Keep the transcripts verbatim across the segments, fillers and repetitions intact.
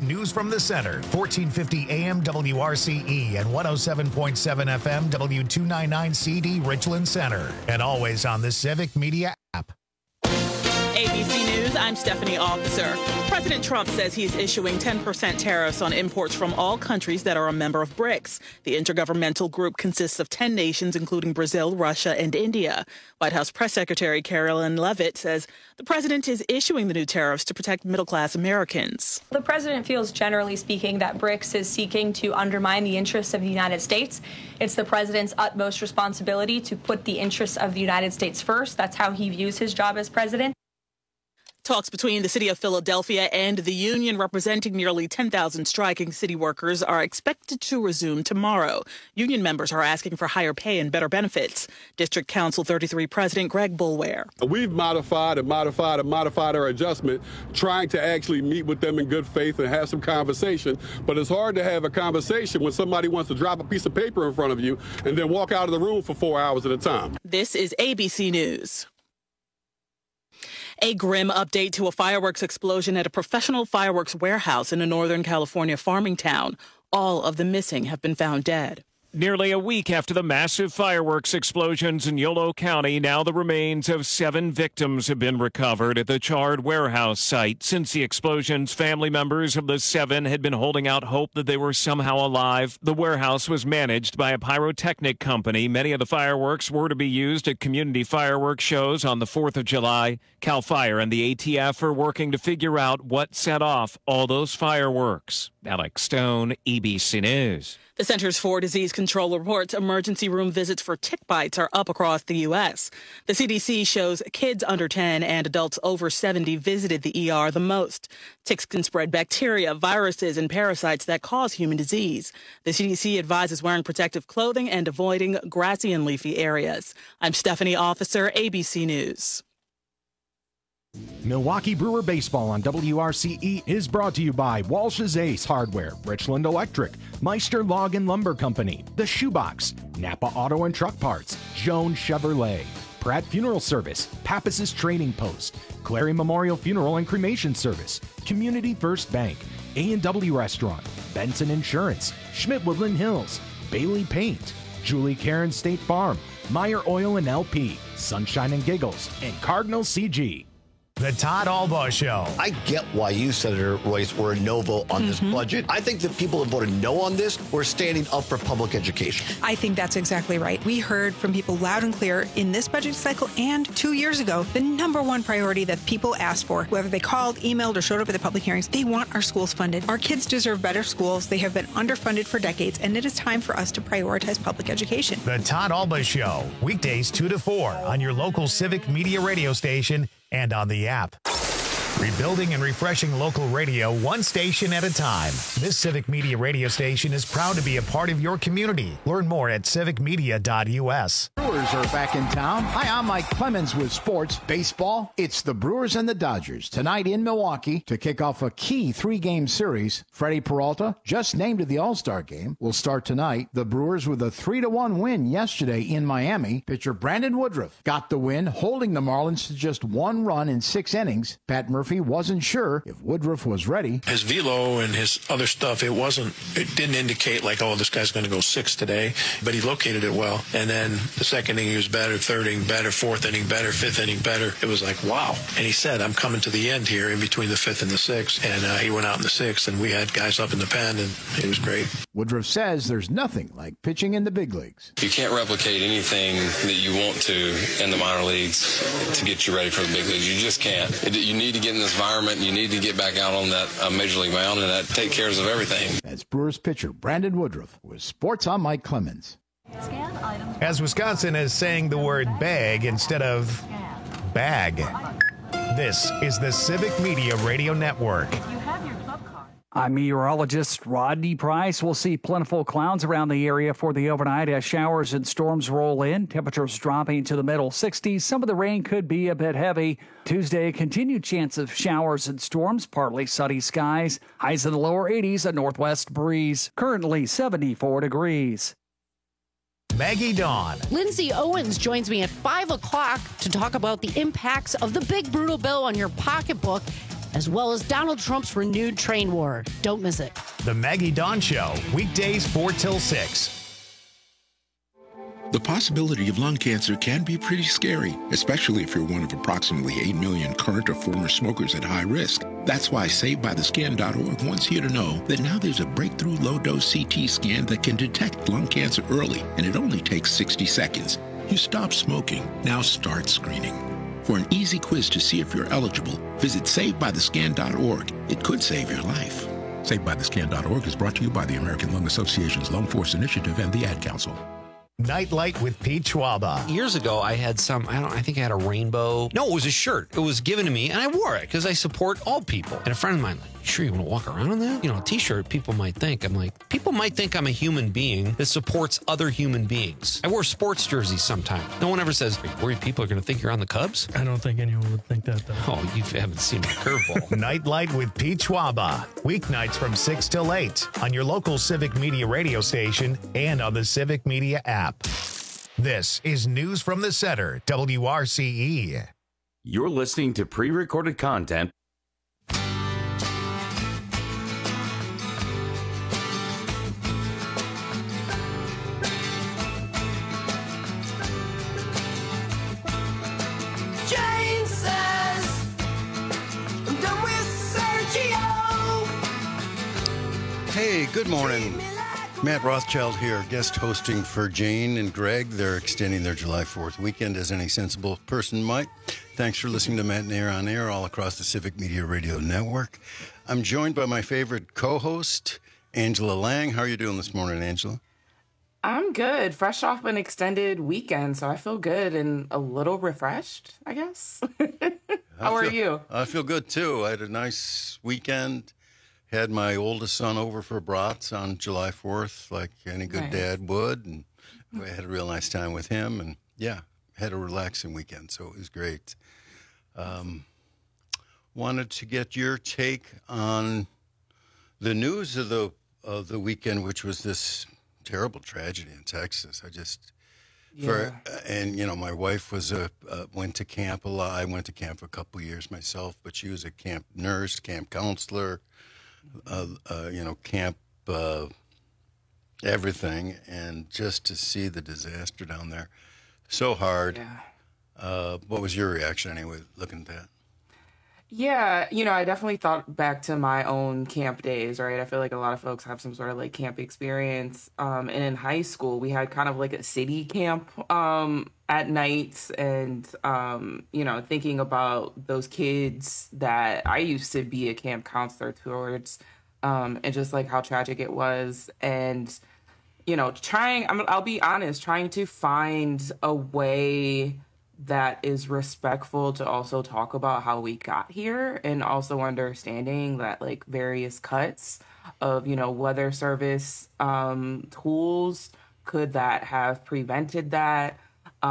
news from the center. fourteen fifty A M W R C E and one oh seven point seven F M W two ninety-nine C D Richland Center. And always on the Civic Media app. A B C News, I'm Stephanie Officer. President Trump says he's issuing ten percent tariffs on imports from all countries that are a member of BRICS. The intergovernmental group consists of ten nations, including Brazil, Russia, and India. White House Press Secretary Carolyn Leavitt says the president is issuing the new tariffs to protect middle-class Americans. The president feels, generally speaking, that BRICS is seeking to undermine the interests of the United States. It's the president's utmost responsibility to put the interests of the United States first. That's how he views his job as president. Talks between the city of Philadelphia and the union representing nearly ten thousand striking city workers are expected to resume tomorrow. Union members are asking for higher pay and better benefits. District Council thirty-three President Greg Boulware. We've modified and modified and modified our adjustment, trying to actually meet with them in good faith and have some conversation. But it's hard to have a conversation when somebody wants to drop a piece of paper in front of you and then walk out of the room for four hours at a time. This is A B C News. A grim update to a fireworks explosion at a professional fireworks warehouse in a Northern California farming town. All of the missing have been found dead. Nearly a week after the massive fireworks explosions in Yolo County, now the remains of seven victims have been recovered at the charred warehouse site. Since the explosions, family members of the seven had been holding out hope that they were somehow alive. The warehouse was managed by a pyrotechnic company. Many of the fireworks were to be used at community fireworks shows on the fourth of July. CAL FIRE and the A T F are working to figure out what set off all those fireworks. Alex Stone, E B C News. The Centers for Disease Control reports emergency room visits for tick bites are up across the U S. The C D C shows kids under ten and adults over seventy visited the E R the most. Ticks can spread bacteria, viruses, and parasites that cause human disease. The C D C advises wearing protective clothing and avoiding grassy and leafy areas. I'm Stephanie Officer, A B C News. Milwaukee Brewer Baseball on W R C E is brought to you by Walsh's Ace Hardware, Richland Electric, Meister Log and Lumber Company, The Shoebox, Napa Auto and Truck Parts, Jones Chevrolet, Pratt Funeral Service, Pappas's Trading Post, Clary Memorial Funeral and Cremation Service, Community First Bank, A and W Restaurant, Benson Insurance, Schmidt Woodland Hills, Bailey Paint, Julie Karen State Farm, Meyer Oil and L P, Sunshine and Giggles, and Cardinal C G. The Todd Albaugh Show. I get why you, Senator Royce, were a no vote on mm-hmm. this budget. I think the people who voted no on this were standing up for public education. I think that's exactly right. We heard from people loud and clear in this budget cycle and two years ago, the number one priority that people asked for, whether they called, emailed, or showed up at the public hearings, they want our schools funded. Our kids deserve better schools. They have been underfunded for decades, and it is time for us to prioritize public education. The Todd Albaugh Show, weekdays two to four on your local Civic Media radio station and on the app. Rebuilding and refreshing local radio one station at a time. This Civic Media radio station is proud to be a part of your community. Learn more at civic media dot U S. Brewers are back in town. Hi, I'm Mike Clemens with sports. Baseball, it's the Brewers and the Dodgers tonight in Milwaukee to kick off a key three-game series. Freddie Peralta, just named to the All-Star game, will start tonight. The Brewers with a three to one win yesterday in Miami. Pitcher Brandon Woodruff got the win, holding the Marlins to just one run in six innings. Pat Murphy wasn't sure if Woodruff was ready. His velo and his other stuff, it wasn't, it didn't indicate like, oh, this guy's going to go six today, but he located it well. And then the second inning, he was better, third inning better, fourth inning better, fifth inning better. It was like, wow. And he said, I'm coming to the end here in between the fifth and the sixth. And uh, he went out in the sixth, and we had guys up in the pen, and it was great. Woodruff says there's nothing like pitching in the big leagues. You can't replicate anything that you want to in the minor leagues to get you ready for the big leagues. You just can't. It, you need to get in this environment. You need to get back out on that uh, major league mound, and that take care of everything. That's Brewers pitcher Brandon Woodruff with Sports on Mike Clemens. As Wisconsin is saying the word bag instead of bag. This is the Civic Media Radio Network. I'm meteorologist Rodney Price. We'll see plentiful clouds around the area for the overnight as showers and storms roll in. Temperatures dropping to the middle sixties. Some of the rain could be a bit heavy. Tuesday, continued chance of showers and storms, partly sunny skies. Highs in the lower eighties, a northwest breeze. Currently seventy-four degrees. Maggie Dawn. Lindsay Owens joins me at five o'clock to talk about the impacts of the big brutal bill on your pocketbook. as well as Donald Trump's renewed trade war. Don't miss it. The Maggie Dawn Show, weekdays four till six. The possibility of lung cancer can be pretty scary, especially if you're one of approximately eight million current or former smokers at high risk. That's why Saved By The Scan dot org wants you to know that now there's a breakthrough low-dose C T scan that can detect lung cancer early, and it only takes sixty seconds. You stop smoking, now start screening. For an easy quiz to see if you're eligible, visit Saved By The Scan dot org. It could save your life. Saved By The Scan dot org is brought to you by the American Lung Association's Lung Force Initiative and the Ad Council. Nightlight with Pete Schwaba. Years ago, I had some, I don't I think I had a rainbow. No, it was a shirt. It was given to me, and I wore it because I support all people. And a friend of mine, like, you sure you want to walk around in that? You know, a t-shirt, people might think. I'm like, people might think I'm a human being that supports other human beings. I wear sports jerseys sometimes. No one ever says, are you worried people are going to think you're on the Cubs? I don't think anyone would think that, though. Oh, you haven't seen my curveball. Nightlight with Pete Schwaba. Weeknights from six till eight on your local Civic Media radio station and on the Civic Media app. This is News from the Center, W R C E. You're listening to pre-recorded content. Jane says, I'm done with Sergio. Hey, good morning. Matt Rothschild here, guest hosting for Jane and Greg. They're extending their July fourth weekend as any sensible person might. Thanks for listening to Matt and Air on Air all across the Civic Media Radio Network. I'm joined by my favorite co-host, Angela Lang. How are you doing this morning, Angela? I'm good. Fresh off an extended weekend, so I feel good and a little refreshed, I guess. How are feel, you? I feel good, too. I had a nice weekend. Had my oldest son over for brats on July fourth, like any good nice. dad would, and I had a real nice time with him, and yeah, had a relaxing weekend, so it was great. Um, wanted to get your take on the news of the of the weekend, which was this terrible tragedy in Texas. I just, yeah. for and you know, my wife was a uh, went to camp a lot. I went to camp for a couple years myself, but she was a camp nurse, camp counselor. Uh, uh, you know, camp, uh, everything, and just to see the disaster down there, so hard. Yeah. Uh, what was your reaction anyway, looking at that? Yeah, you know, I definitely thought back to my own camp days, right? I feel like a lot of folks have some sort of like camp experience. Um, and in high school, we had kind of like a city camp um, at night. And, um, you know, thinking about those kids that I used to be a camp counselor towards um, and just like how tragic it was. And, you know, trying, I'm, I'll be honest, trying to find a way that is respectful to also talk about how we got here, and also understanding that like various cuts of, you know, weather service um, tools could that have prevented that.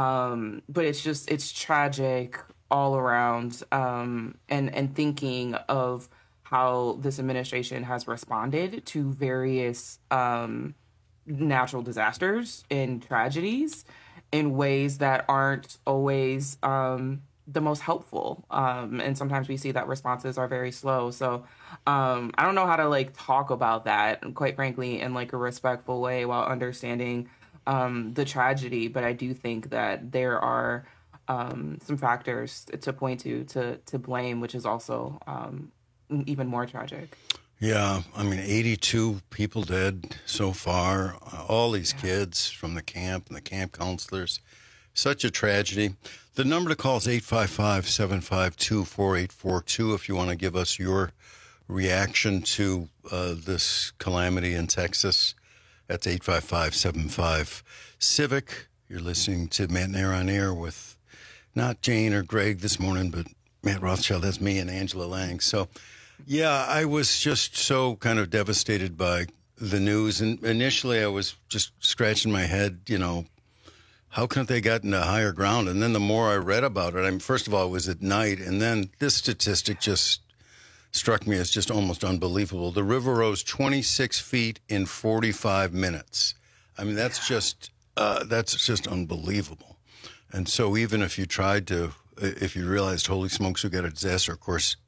Um, but it's just, it's tragic all around. Um, and, and thinking of how this administration has responded to various um, natural disasters and tragedies in ways that aren't always um, the most helpful. Um, and sometimes we see that responses are very slow. So um, I don't know how to like talk about that, quite frankly, in like a respectful way while understanding um, the tragedy. But I do think that there are um, some factors to point to, to, to blame, which is also um, even more tragic. Yeah, I mean, eighty-two people dead so far. Uh, all these yeah. kids from the camp and the camp counselors. Such a tragedy. The number to call is eight five five, seven five two, four eight four two if you want to give us your reaction to uh, this calamity in Texas. That's eight five five, seven five, CIVIC. You're listening to Matt and Air on Air with not Jane or Greg this morning, but Matt Rothschild. That's me and Angela Lang. So, yeah, I was just so kind of devastated by the news. And initially I was just scratching my head, you know, how couldn't they gotten to higher ground? And then the more I read about it, I mean, first of all, it was at night. And then this statistic just struck me as just almost unbelievable. The river rose twenty-six feet in forty-five minutes. I mean, that's just, uh, that's just unbelievable. And so even if you tried to, if you realized, holy smokes, we got a disaster, of course,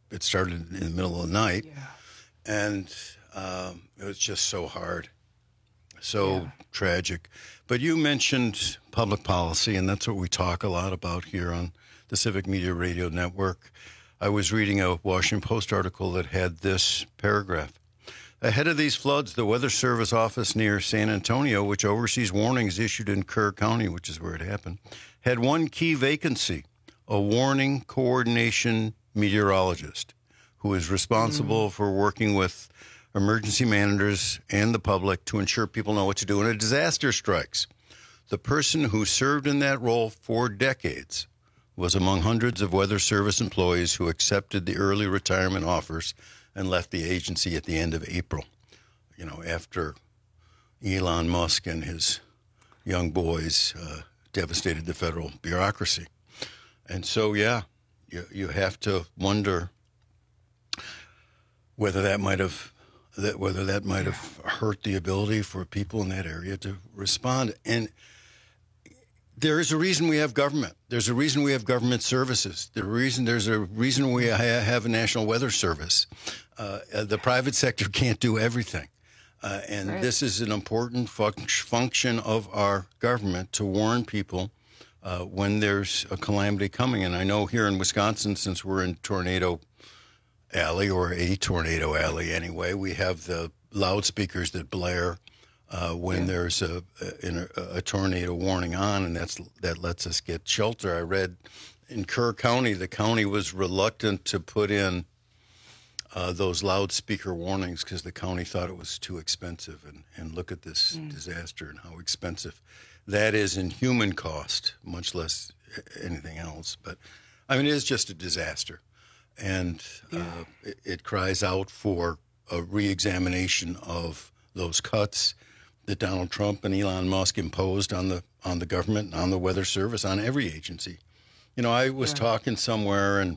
it started in the middle of the night, yeah. and um, it was just so hard, so yeah. tragic. But you mentioned public policy, and that's what we talk a lot about here on the Civic Media Radio Network. I was reading a Washington Post article that had this paragraph. Ahead of these floods, the Weather Service office near San Antonio, which oversees warnings issued in Kerr County, which is where it happened, had one key vacancy, a warning coordination meteorologist who is responsible mm. for working with emergency managers and the public to ensure people know what to do when a disaster strikes. The person who served in that role for decades was among hundreds of Weather Service employees who accepted the early retirement offers and left the agency at the end of April, you know, after Elon Musk and his young boys uh, devastated the federal bureaucracy. And so, yeah, you, you have to wonder whether that might have that whether that might have hurt the ability for people in that area to respond. And there is a reason we have government. There's a reason we have government services. The reason there's a reason we ha- have a National Weather Service. Uh, the private sector can't do everything. Uh, and right. this is an important fun- function of our government to warn people uh, when there's a calamity coming. And I know here in Wisconsin, since we're in Tornado Alley, or a Tornado Alley anyway, we have the loudspeakers that blare uh, when yeah. there's a, a, a tornado warning on, and that's that lets us get shelter. I read in Kerr County, the county was reluctant to put in uh, those loudspeaker warnings because the county thought it was too expensive. And, and look at this mm. disaster and how expensive that is in human cost, much less anything else. But, I mean, it is just a disaster. And uh, yeah. it, it cries out for a reexamination of those cuts that Donald Trump and Elon Musk imposed on the on the government, on the Weather Service, on every agency. You know, I was yeah. talking somewhere and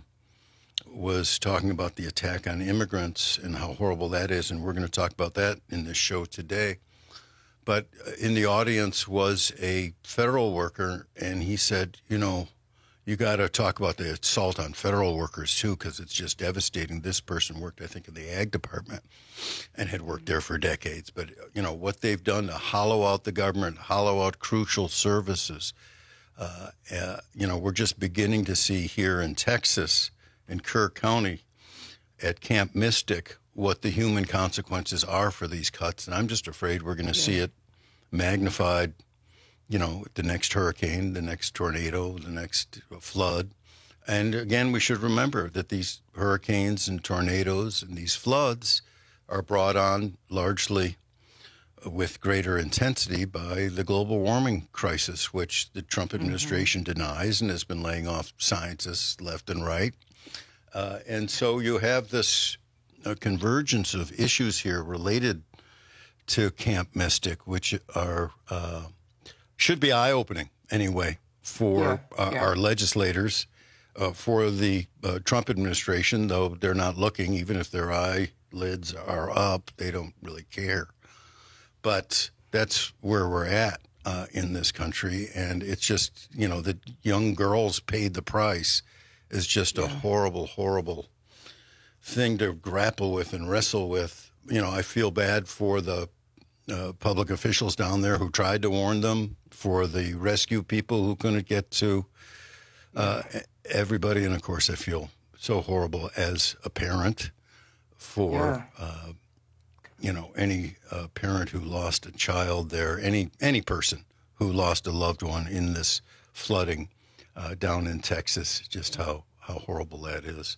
was talking about the attack on immigrants and how horrible that is, and we're going to talk about that in this show today. But in the audience was a federal worker, and he said, you know, you got to talk about the assault on federal workers, too, because it's just devastating. This person worked, I think, in the ag department and had worked there for decades. But, you know, what they've done to hollow out the government, hollow out crucial services, uh, uh, you know, we're just beginning to see here in Texas, in Kerr County, at Camp Mystic, what the human consequences are for these cuts. And I'm just afraid we're going to yeah. see it magnified, you know, the next hurricane, the next tornado, the next flood. And again, we should remember that these hurricanes and tornadoes and these floods are brought on largely with greater intensity by the global warming crisis, which the Trump administration mm-hmm. denies and has been laying off scientists left and right. Uh, and so you have this uh, convergence of issues here related to Camp Mystic, which are uh, should be eye-opening anyway for yeah, uh, yeah. our legislators, uh, for the uh, Trump administration, though they're not looking. Even if their eyelids are up, they don't really care. But that's where we're at uh, in this country, and it's just, you know, the young girls paid the price is just yeah. a horrible, horrible thing to grapple with and wrestle with. You know, I feel bad for the uh, public officials down there who tried to warn them, for the rescue people who couldn't get to uh, everybody. And, of course, I feel so horrible as a parent for, yeah. uh, you know, any uh, parent who lost a child there, any any person who lost a loved one in this flooding uh, down in Texas, just how, how horrible that is.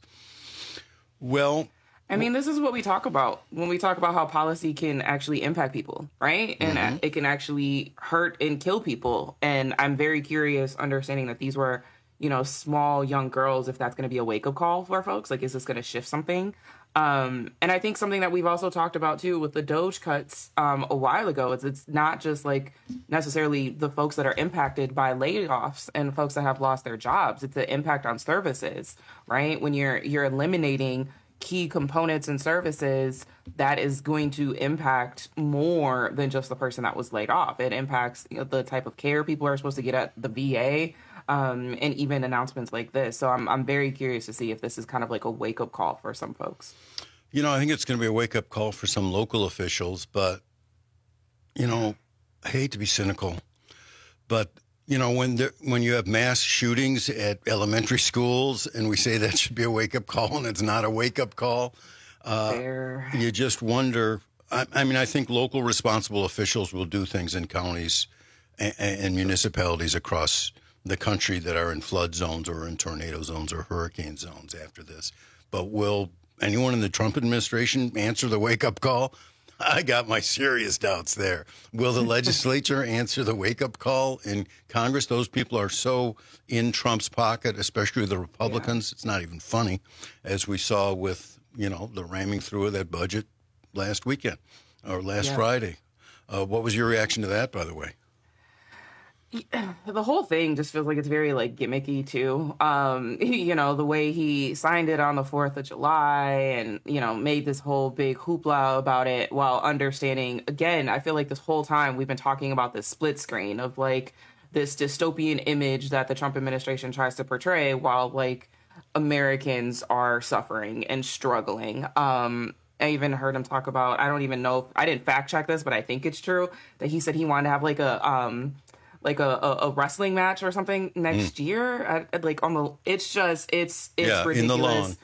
Well, I mean, this is what we talk about when we talk about how policy can actually impact people, right? And mm-hmm. it can actually hurt and kill people. And I'm very curious, understanding that these were, you know, small young girls, if that's going to be a wake-up call for folks. Like, is this going to shift something? Um, and I think something that we've also talked about, too, with the Doge cuts um, a while ago, is it's not just, like, necessarily the folks that are impacted by layoffs and folks that have lost their jobs. It's the impact on services, right? When you're you're eliminating key components and services, that is going to impact more than just the person that was laid off. It impacts, you know, the type of care people are supposed to get at the V A. um, and even announcements like this. So I'm I'm very curious to see if this is kind of like a wake up call for some folks. You know, I think it's going to be a wake up call for some local officials, but you know, I hate to be cynical, but you know, when there, when you have mass shootings at elementary schools, and we say that should be a wake up call, and it's not a wake up call, uh, you just wonder. I, I mean, I think local responsible officials will do things in counties and, and municipalities across the country that are in flood zones or in tornado zones or hurricane zones after this. But will anyone in the Trump administration answer the wake up call? I got my serious doubts there. Will the legislature answer the wake-up call in Congress? Those people are so in Trump's pocket, especially the Republicans. Yeah. It's not even funny, as we saw with, you know, the ramming through of that budget last weekend or last yeah. Friday. Uh, what was your reaction to that, by the way? The whole thing just feels like it's very like gimmicky too. Um, you know, the way he signed it on the fourth of July and, you know, made this whole big hoopla about it while understanding, again, I feel like this whole time we've been talking about this split screen of like this dystopian image that the Trump administration tries to portray while like Americans are suffering and struggling. Um, I even heard him talk about, I don't even know, I didn't fact check this, but I think it's true that he said he wanted to have like a, um, like a, a, a wrestling match or something next mm. year. At, at, like on the, it's just, it's, it's yeah, ridiculous. In the lawn.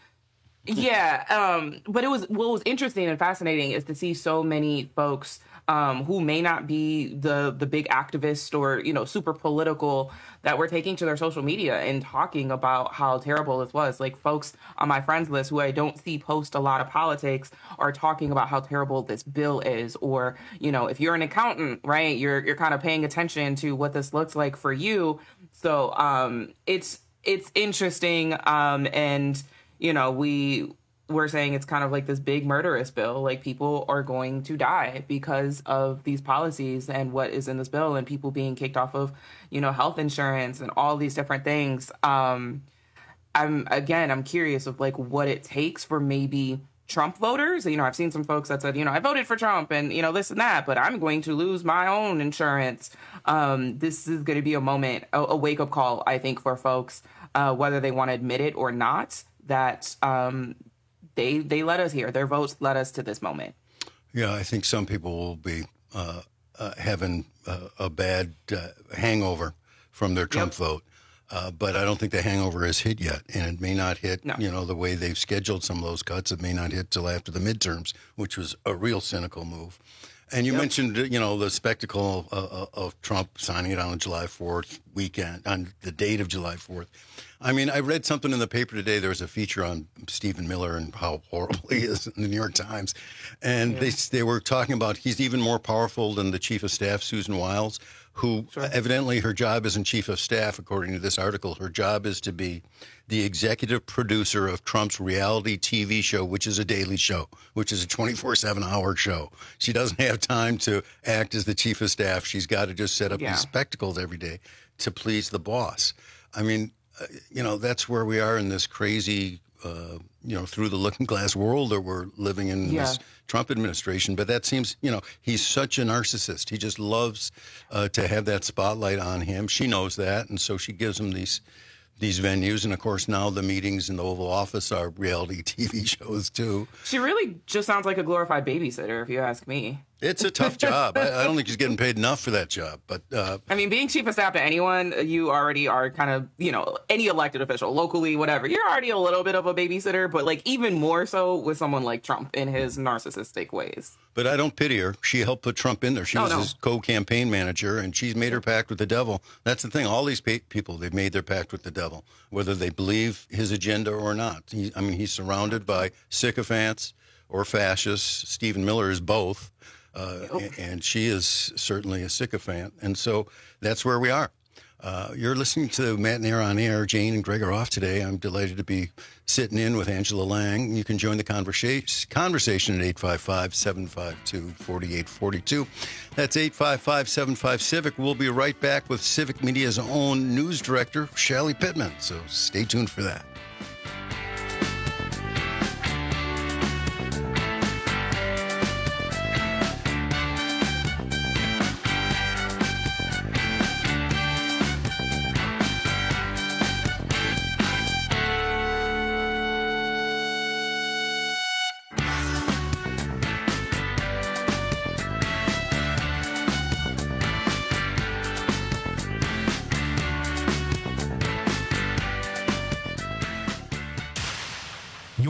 Yeah. Um, but it was, what was interesting and fascinating is to see so many folks um, who may not be the, the big activists or, you know, super political that were taking to their social media and talking about how terrible this was. Like folks on my friends list who I don't see post a lot of politics are talking about how terrible this bill is. Or, you know, if you're an accountant, right, you're, you're kind of paying attention to what this looks like for you. So um, it's, it's interesting. Um, and, you know, we, we're saying it's kind of like this big murderous bill. Like people are going to die because of these policies and what is in this bill and people being kicked off of, you know, health insurance and all these different things. Um, I'm, again, I'm curious of like what it takes for maybe Trump voters. You know, I've seen some folks that said, you know, I voted for Trump and, you know, this and that, but I'm going to lose my own insurance. Um, this is going to be a moment, a, a wake up call, I think, for folks, uh, whether they want to admit it or not, that, um, They they led us here. Their votes led us to this moment. Yeah, I think some people will be uh, uh, having uh, a bad uh, hangover from their Trump yep. vote. Uh, but I don't think the hangover has hit yet. And it may not hit, no. you know, the way they've scheduled some of those cuts. It may not hit till after the midterms, which was a real cynical move. And you yep. mentioned, you know, the spectacle of, of Trump signing it on July fourth weekend, on the date of July fourth. I mean, I read something in the paper today. There was a feature on Stephen Miller and how horrible he is in the New York Times. And yeah. they they were talking about he's even more powerful than the chief of staff, Susan Wiles, who sure. evidently her job isn't chief of staff, according to this article. Her job is to be the executive producer of Trump's reality T V show, which is a daily show, which is a twenty-four seven hour show. She doesn't have time to act as the chief of staff. She's got to just set up yeah. these spectacles every day to please the boss. I mean, uh, you know, that's where we are in this crazy, uh, you know, through the looking glass world that we're living in yeah. this Trump administration. But that seems, you know, he's such a narcissist. He just loves uh, to have that spotlight on him. She knows that. And so she gives him these these venues. And, of course, now the meetings in the Oval Office are reality T V shows, too. She really just sounds like a glorified babysitter, if you ask me. It's a tough job. I, I don't think he's getting paid enough for that job. But uh, I mean, being chief of staff to anyone, you already are kind of, you know, any elected official, locally, whatever. You're already a little bit of a babysitter, but like even more so with someone like Trump in his narcissistic ways. But I don't pity her. She helped put Trump in there. She oh, was no. his co-campaign manager, and she's made her pact with the devil. That's the thing. All these pa- people, they've made their pact with the devil, whether they believe his agenda or not. He, I mean, he's surrounded by sycophants or fascists. Stephen Miller is both. Uh, and, and she is certainly a sycophant. And so that's where we are. Uh, you're listening to Matt and Air on Air. Jane and Greg are off today. I'm delighted to be sitting in with Angela Lang. You can join the conversation conversation at eight five five, seven five two, four eight four two. That's eight five five, seven five, Civic. We'll be right back with Civic Media's own news director, Shally Pittman. So stay tuned for that.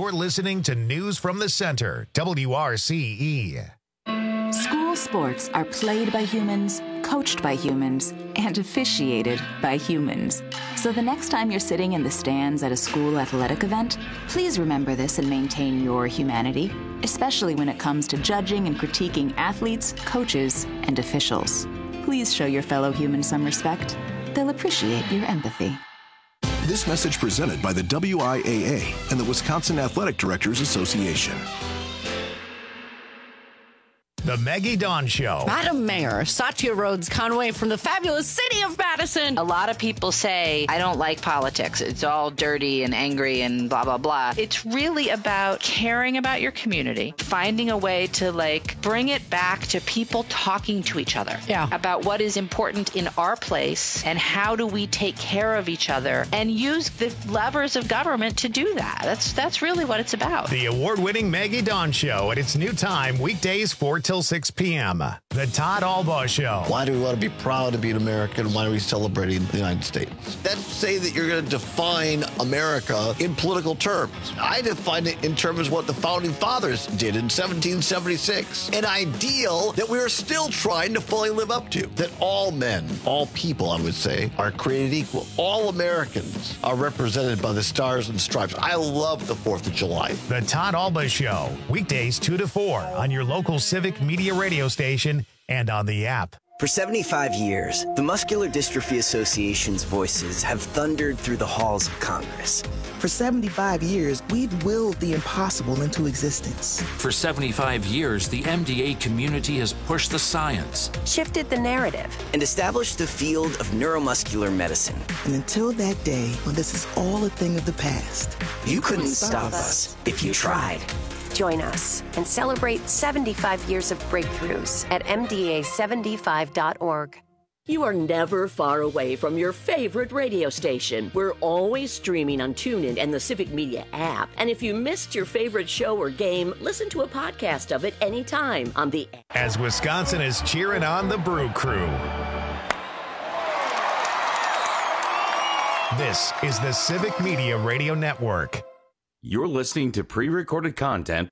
You're listening to News from the Center, W R C E. School sports are played by humans, coached by humans, and officiated by humans. So the next time you're sitting in the stands at a school athletic event, please remember this and maintain your humanity, especially when it comes to judging and critiquing athletes, coaches, and officials. Please show your fellow humans some respect. They'll appreciate your empathy. This message presented by the W I A A and the Wisconsin Athletic Directors Association. The Maggie Dawn Show. Madam Mayor, Satya Rhodes Conway from the fabulous city of Madison. A lot of people say, I don't like politics. It's all dirty and angry and blah, blah, blah. It's really about caring about your community, finding a way to like bring it back to people talking to each other yeah. about what is important in our place and how do we take care of each other and use the levers of government to do that. That's, that's really what it's about. The award-winning Maggie Dawn Show at its new time, weekdays four till six p.m. The Todd Albaugh Show. Why do we want to be proud to be an American? Why are we celebrating the United States? That's say that you're going to define America in political terms. I define it in terms of what the Founding Fathers did in seventeen seventy-six. An ideal that we are still trying to fully live up to. That all men, all people, I would say, are created equal. All Americans are represented by the stars and stripes. I love the fourth of July. The Todd Albaugh Show, weekdays two to four on your local Civic Media radio station and on the app. For seventy-five years, the Muscular Dystrophy Association's voices have thundered through the halls of Congress. For seventy-five years, we've willed the impossible into existence. For seventy-five years, the M D A community has pushed the science, shifted the narrative, and established the field of neuromuscular medicine. And until that day, when this is all a thing of the past, you, you couldn't, couldn't stop us if you tried. Join us and celebrate seventy-five years of breakthroughs at M D A seventy-five dot org. You are never far away from your favorite radio station. We're always streaming on TuneIn and the Civic Media app. And if you missed your favorite show or game, listen to a podcast of it anytime on the app. As Wisconsin is cheering on the Brew Crew. This is the Civic Media Radio Network. You're listening to pre-recorded content.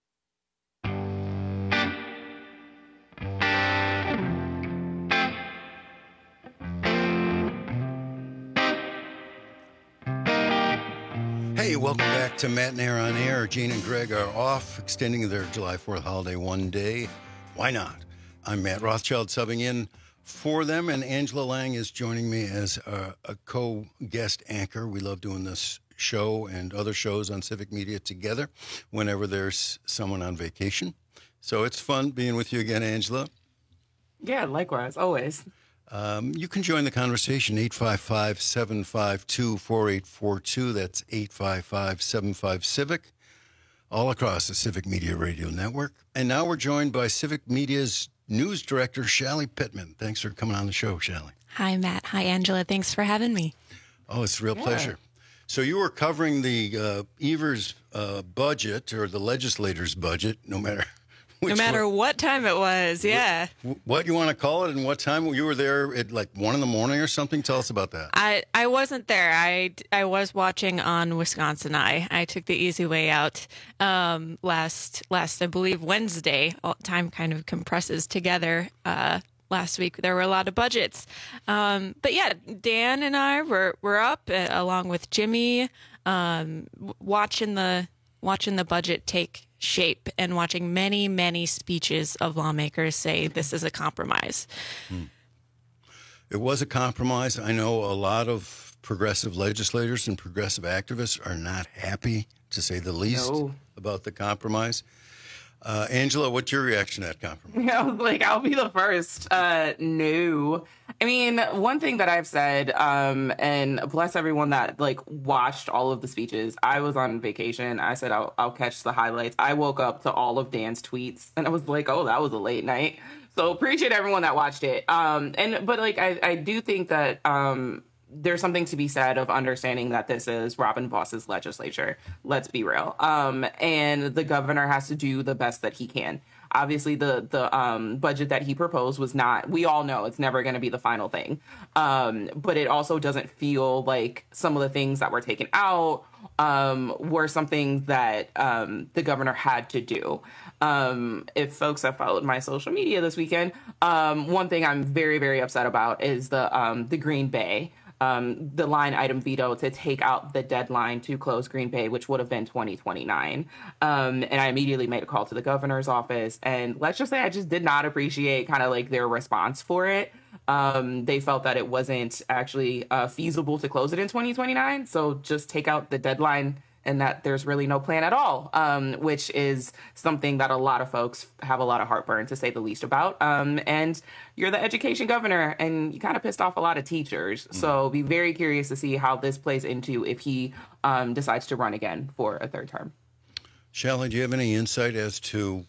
Hey, welcome back to Matt and Air on Air. Gene and Greg are off, extending their July fourth holiday one day. Why not? I'm Matt Rothschild subbing in for them, and Angela Lang is joining me as a, a co-guest anchor. We love doing this show and other shows on Civic Media together whenever there's someone on vacation. So it's fun being with you again, Angela. Yeah, likewise, always. Um, you can join the conversation, eight five five, seven five two, four eight four two. That's eight five five, seven five, CIVIC, all across the Civic Media Radio Network. And now we're joined by Civic Media's news director, Shelly Pittman. Thanks for coming on the show, Shelly. Hi, Matt. Hi, Angela. Thanks for having me. Oh, it's a real Yeah. pleasure. So you were covering the uh, Evers uh, budget, or the legislators' budget, no matter which No matter one, what time it was, yeah. what you want to call it, and what time you were there at like one in the morning or something. Tell us about that. I, I wasn't there. I, I was watching on Wisconsin Eye. I took the easy way out um, last, last I believe, Wednesday. All, time kind of compresses together. Uh, last week there were a lot of budgets. Um, but yeah, Dan and I were, were up uh, along with Jimmy um, w- watching the watching the budget take shape and watching many, many speeches of lawmakers say this is a compromise. Hmm. It was a compromise. I know a lot of progressive legislators and progressive activists are not happy, to say the least, No. about the compromise. Uh, Angela, what's your reaction to that compromise? I was like, I'll be the first. Uh, no. I mean, one thing that I've said, um, and bless everyone that like watched all of the speeches. I was on vacation. I said I'll, I'll catch the highlights. I woke up to all of Dan's tweets, and I was like, oh, that was a late night. So appreciate everyone that watched it. Um, and but like I, I do think that um, there's something to be said of understanding that this is Robin Voss's legislature. Let's be real. Um, and the governor has to do the best that he can. obviously the the um, budget that he proposed was not, we all know it's never going to be the final thing. Um, but it also doesn't feel like some of the things that were taken out um, were something that um, the governor had to do. Um, if folks have followed my social media this weekend, um, one thing I'm very, very upset about is the um, the Green Bay, um, the line item veto to take out the deadline to close Green Bay, which would have been twenty twenty-nine. Um, and I immediately made a call to the governor's office. And let's just say I just did not appreciate kind of like their response for it. Um, they felt that it wasn't actually uh, feasible to close it in twenty twenty-nine. So just take out the deadline and that there's really no plan at all, um, which is something that a lot of folks have a lot of heartburn, to say the least, about. Um, and you're the education governor, and you kind of pissed off a lot of teachers. Mm. So be very curious to see how this plays into if he um, decides to run again for a third term. Shelley, do you have any insight as to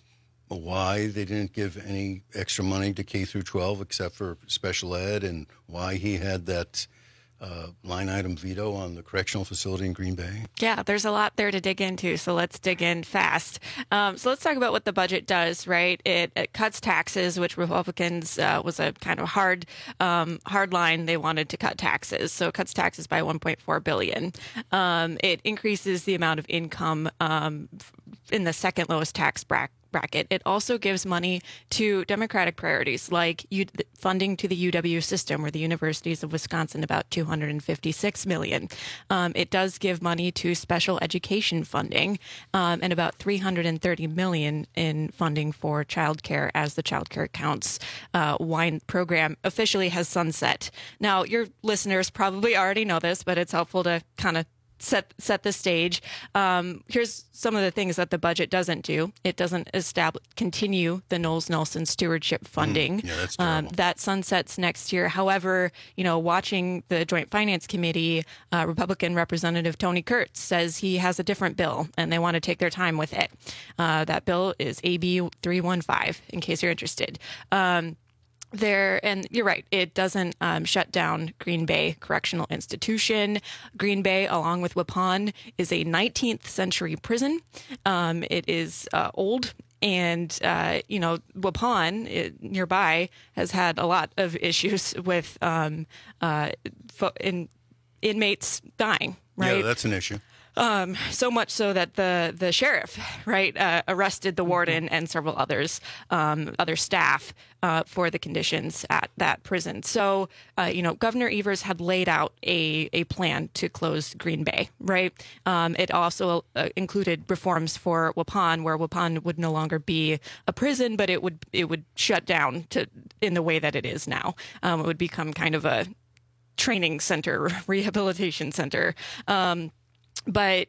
why they didn't give any extra money to K through twelve except for special ed, and why he had that Uh, line item veto on the correctional facility in Green Bay? Yeah, there's a lot there to dig into, so let's dig in fast. Um, so let's talk about what the budget does, right? It, it cuts taxes, which Republicans uh, was a kind of hard um, hard line. They wanted to cut taxes, so it cuts taxes by one point four billion dollars. Um, it increases the amount of income um, in the second lowest tax bracket. bracket. It also gives money to Democratic priorities like U- funding to the U W system, or the universities of Wisconsin, about two hundred fifty-six million dollars. Um, it does give money to special education funding um, and about three hundred thirty million dollars in funding for childcare, as the childcare counts uh, wine program officially has sunset. Now, your listeners probably already know this, but it's helpful to kind of set set the stage. Um, here's some of the things that the budget doesn't do. It doesn't establish continue the Knowles Nelson stewardship funding. Mm, yeah, that's um, that sunsets next year. However, you know, watching the Joint Finance Committee, uh, Republican Representative Tony Kurtz says he has a different bill, and they want to take their time with it. Uh, that bill is A B three fifteen, in case you're interested. Um, There, and you're right, it doesn't um, shut down Green Bay Correctional Institution. Green Bay, along with Waupun, is a nineteenth century prison. Um, it is uh, old, and, uh, you know, Waupun it, nearby has had a lot of issues with um, uh, fo- in, inmates dying, right? Yeah, that's an issue. Um, so much so that the the sheriff, right, uh, arrested the warden and several others, um, other staff, uh, for the conditions at that prison. So, uh, you know, Governor Evers had laid out a, a plan to close Green Bay, right? Um, it also uh, included reforms for Waupun, where Waupun would no longer be a prison, but it would it would shut down to in the way that it is now. Um, it would become kind of a training center, rehabilitation center. Um, But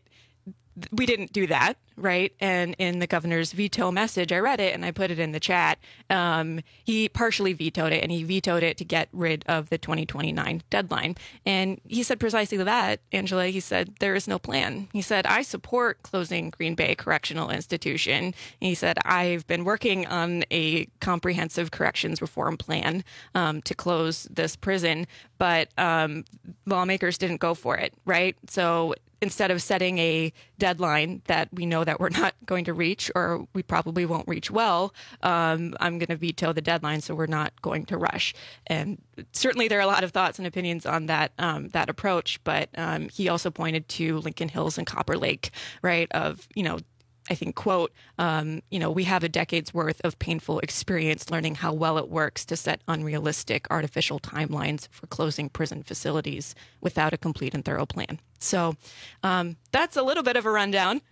we didn't do that, right? And in the governor's veto message, I read it and I put it in the chat. Um, he partially vetoed it, and he vetoed it to get rid of the twenty twenty-nine deadline. And he said precisely that, Angela. He said, there is no plan. He said, I support closing Green Bay Correctional Institution. And he said, I've been working on a comprehensive corrections reform plan um, to close this prison, but um, lawmakers didn't go for it, right? So instead of setting a deadline that we know that we're not going to reach, or we probably won't reach well, um, I'm going to veto the deadline, so we're not going to rush. And certainly there are a lot of thoughts and opinions on that um, that approach, but um, he also pointed to Lincoln Hills and Copper Lake, right, of, you know, I think, quote, um, you know, we have a decade's worth of painful experience learning how well it works to set unrealistic artificial timelines for closing prison facilities without a complete and thorough plan. So um, that's a little bit of a rundown.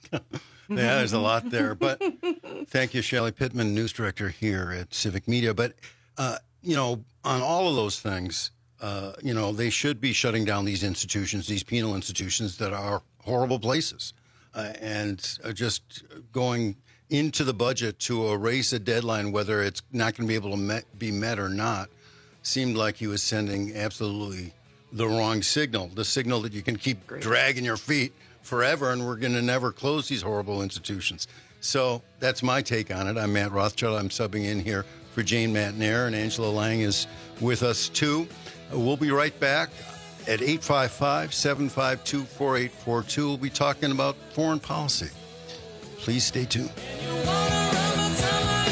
Yeah, there's a lot there. But thank you, Shelley Pittman, news director here at Civic Media. But, uh, you know, on all of those things, uh, you know, they should be shutting down these institutions, these penal institutions that are horrible places. Uh, and uh, just going into the budget to erase a deadline, whether it's not going to be able to met, be met or not, seemed like he was sending absolutely the wrong signal, the signal that you can keep Great. dragging your feet forever and we're going to never close these horrible institutions. So that's my take on it. I'm Matt Rothschild. I'm subbing in here for Jane Matnair, and Angela Lang is with us too. Uh, we'll be right back. At eight five five, seven five two, four eight four two, we'll be talking about foreign policy. Please stay tuned. And you wanna run the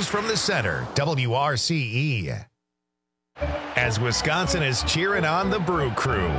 from the center, W R C E. As Wisconsin is cheering on the Brew Crew.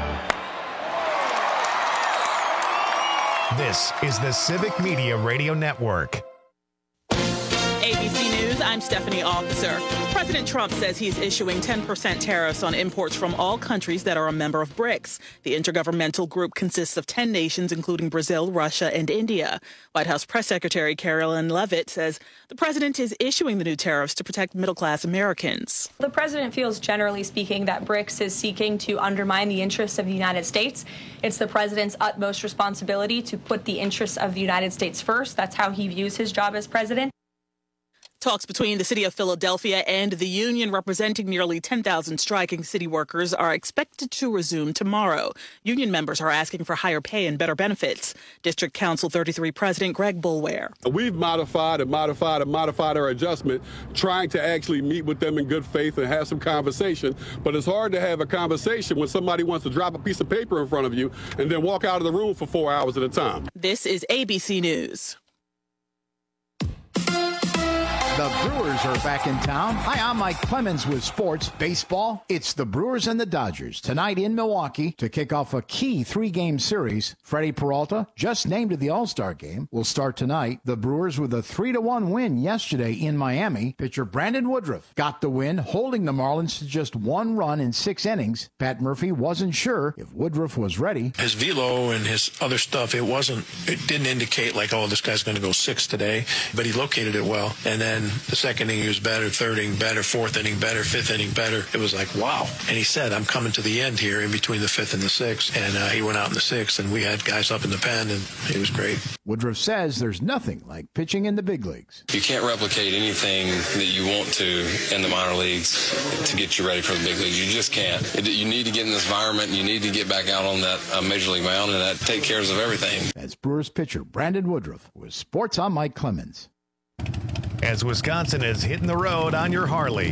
This is the Civic Media Radio Network. A B C News, I'm Stephanie Officer. President Trump says he's issuing ten percent tariffs on imports from all countries that are a member of BRICS. The intergovernmental group consists of ten nations, including Brazil, Russia, and India. White House Press Secretary Carolyn Leavitt says the president is issuing the new tariffs to protect middle-class Americans. The president feels, generally speaking, that BRICS is seeking to undermine the interests of the United States. It's the president's utmost responsibility to put the interests of the United States first. That's how he views his job as president. Talks between the city of Philadelphia and the union representing nearly ten thousand striking city workers are expected to resume tomorrow. Union members are asking for higher pay and better benefits. District Council thirty-three President Greg Boulware. We've modified and modified and modified our adjustment, trying to actually meet with them in good faith and have some conversation. But it's hard to have a conversation when somebody wants to drop a piece of paper in front of you and then walk out of the room for four hours at a time. This is A B C News. The Brewers are back in town. Hi, I'm Mike Clemens with Sports Baseball. It's the Brewers and the Dodgers tonight in Milwaukee to kick off a key three-game series. Freddie Peralta, just named to the All-Star game, will start tonight. The Brewers with a three to one win yesterday in Miami. Pitcher Brandon Woodruff got the win, holding the Marlins to just one run in six innings. Pat Murphy wasn't sure if Woodruff was ready. His velo and his other stuff, it wasn't, it didn't indicate like, oh, this guy's going to go six today, but he located it well. And then the second inning, he was better. Third inning, better. Fourth inning, better. Fifth inning, better. It was like, wow. And he said, I'm coming to the end here in between the fifth and the sixth. And uh, he went out in the sixth, and we had guys up in the pen, and he was great. Woodruff says there's nothing like pitching in the big leagues. You can't replicate anything that you want to in the minor leagues to get you ready for the big leagues. You just can't. You need to get in this environment. You need to get back out on that uh, major league mound, and that take care of everything. That's Brewers pitcher Brandon Woodruff with Sports on Mike Clemens. As Wisconsin is hitting the road on your Harley.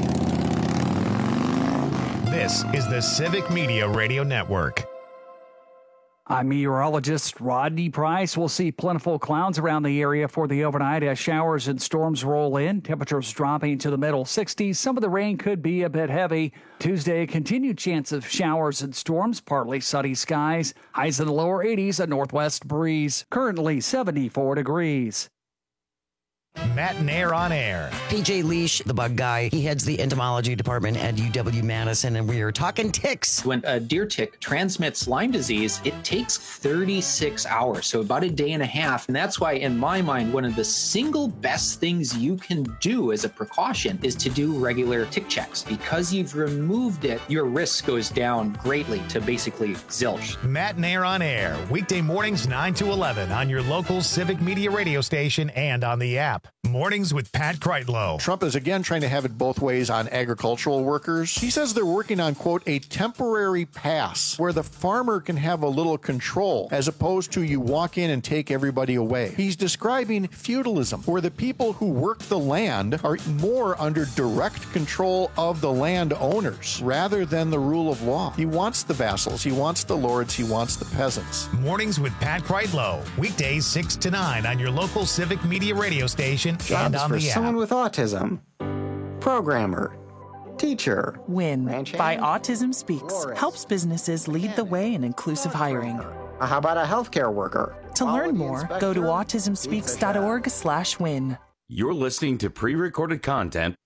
This is the Civic Media Radio Network. I'm meteorologist Rodney Price. We'll see plentiful clouds around the area for the overnight as showers and storms roll in. Temperatures dropping to the middle sixties. Some of the rain could be a bit heavy. Tuesday, a continued chance of showers and storms, partly sunny skies. Highs in the lower eighties, a northwest breeze. Currently seventy-four degrees. Matt Nair on air. P J Leash, the bug guy, he heads the entomology department at U W Madison, and we are talking ticks. When a deer tick transmits Lyme disease, it takes thirty-six hours, so about a day and a half. And that's why, in my mind, one of the single best things you can do as a precaution is to do regular tick checks. Because you've removed it, your risk goes down greatly to basically zilch. Matt Nair on air, weekday mornings nine to eleven on your local Civic Media radio station and on the app. Mornings with Pat Kreitlow. Trump is again trying to have it both ways on agricultural workers. He says they're working on, quote, a temporary pass where the farmer can have a little control as opposed to you walk in and take everybody away. He's describing feudalism, where the people who work the land are more under direct control of the landowners rather than the rule of law. He wants the vassals, he wants the lords, he wants the peasants. Mornings with Pat Kreitlow. Weekdays six to nine on your local Civic Media radio station. Jobs for someone with autism. Programmer. Teacher. WIN by Autism Speaks helps businesses lead the way in inclusive hiring. How about a healthcare worker? To learn more, go to autism speaks dot org slash win. You're listening to pre-recorded content.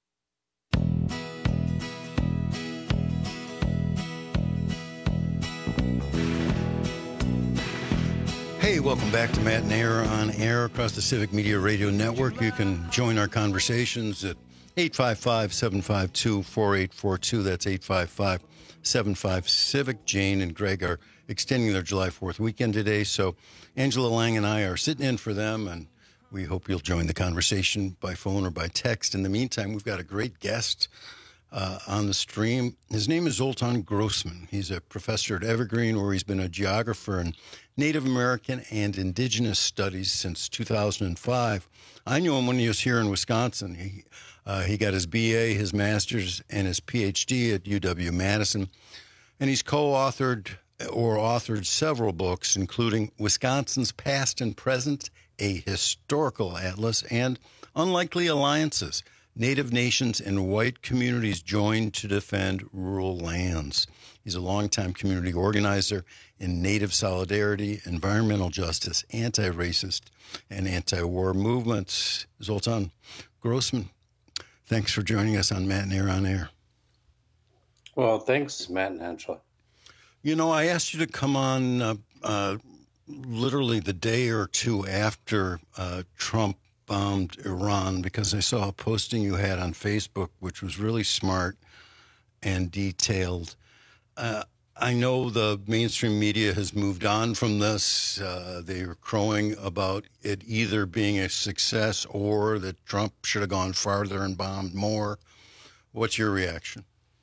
Hey, welcome back to Matt Nair on air across the Civic Media Radio Network. You can join our conversations at eight five five, seven five two, four eight four two. That's eight five five, seven five, CIVIC. Jane and Greg are extending their July fourth weekend today, so Angela Lang and I are sitting in for them, and we hope you'll join the conversation by phone or by text. In the meantime, we've got a great guest uh, on the stream. His name is Zoltan Grossman. He's a professor at Evergreen, where he's been a geographer and Native American and Indigenous Studies since two thousand five. I knew him when he was here in Wisconsin. He, uh, he got his B A, his master's, and his P H D at U W Madison. And he's co-authored or authored several books, including Wisconsin's Past and Present a historical atlas and unlikely alliances. Native nations and white communities joined to defend rural lands. He's a longtime community organizer in Native solidarity, environmental justice, anti-racist, and anti-war movements. Zoltan Grossman, thanks for joining us on Matt and Air on Air. Well, thanks, Matt and Angela. You know, I asked you to come on uh, uh, literally the day or two after uh, Trump bombed Iran because I saw a posting you had on Facebook, which was really smart and detailed. Uh, I know the mainstream media has moved on from this. Uh, they were crowing about it either being a success or that Trump should have gone farther and bombed more. What's your reaction?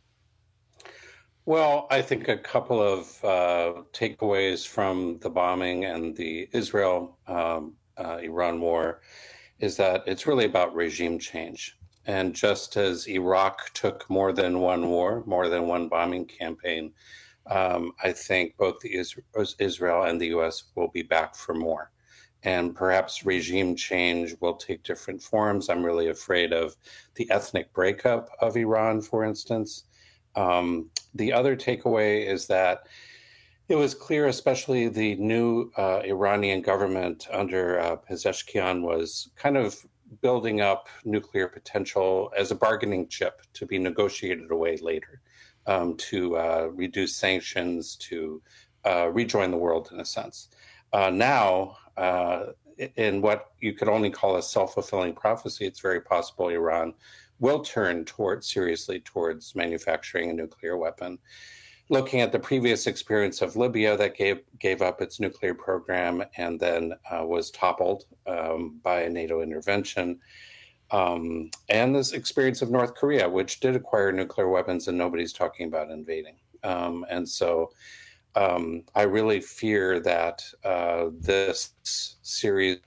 Well, I think a couple of uh, takeaways from the bombing and the Israel um, uh, Iran war is that it's really about regime change. And just as Iraq took more than one war, more than one bombing campaign, um, I think both the Israel and the U S will be back for more. And perhaps regime change will take different forms. I'm really afraid of the ethnic breakup of Iran, for instance. Um, the other takeaway is that it was clear, especially the new uh, Iranian government under uh, Pezeshkian was kind of building up nuclear potential as a bargaining chip to be negotiated away later, um, to uh, reduce sanctions, to uh, rejoin the world in a sense. Uh, now, uh, in what you could only call a self-fulfilling prophecy, it's very possible Iran will turn towards seriously towards manufacturing a nuclear weapon. Looking at the previous experience of Libya that gave gave up its nuclear program and then uh, was toppled um, by a NATO intervention, um, and this experience of North Korea, which did acquire nuclear weapons and nobody's talking about invading. Um, and so um, I really fear that uh, this series